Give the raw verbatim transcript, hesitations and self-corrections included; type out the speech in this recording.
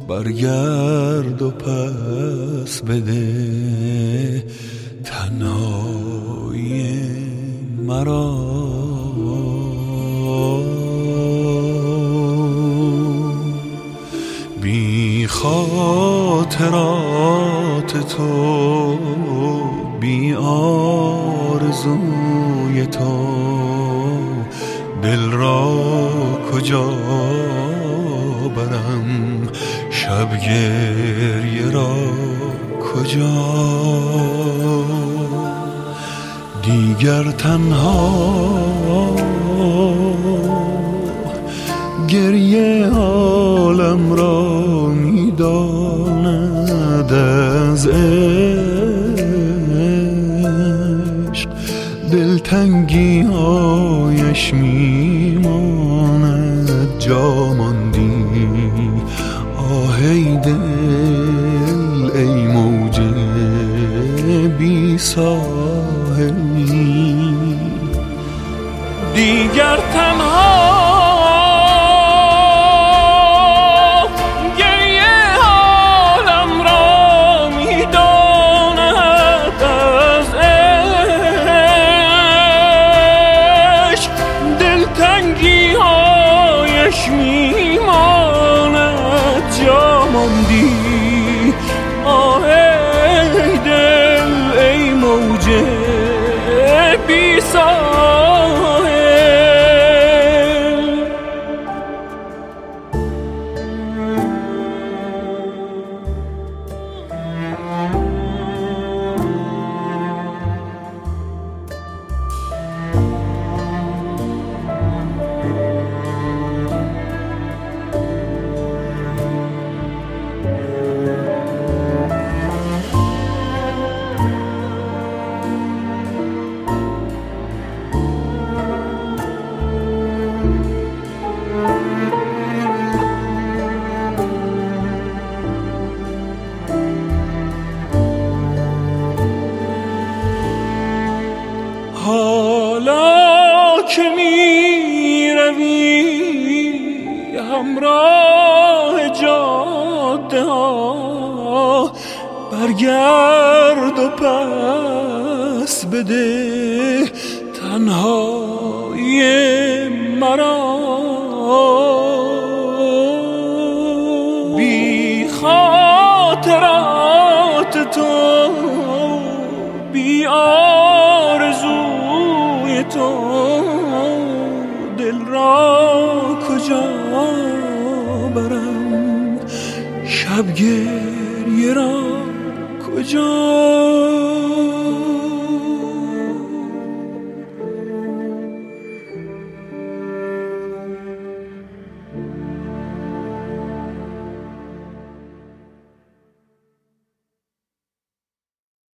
برگرد و پس بده تنهایی مرا. بی خاطرات تو، بی آرزوی تو، دل را کجا برم، شب گریه را کجا. دیگر تنها گریه عالم را می‌داند، از عشق دلتنگی هایش میماند. جا ماندی آه ای دل، ای موج بی ساحلی. دیگر تنها میماند. جا ماندی آه ای دل، ای موج بی ساحل. حالا که می روی همراه جاده ها، برگرد و پس بده تنهایی مرا. بی خاطرات تو، بی آرزوی تو، دل را کجا برم، شب گریه را کجا.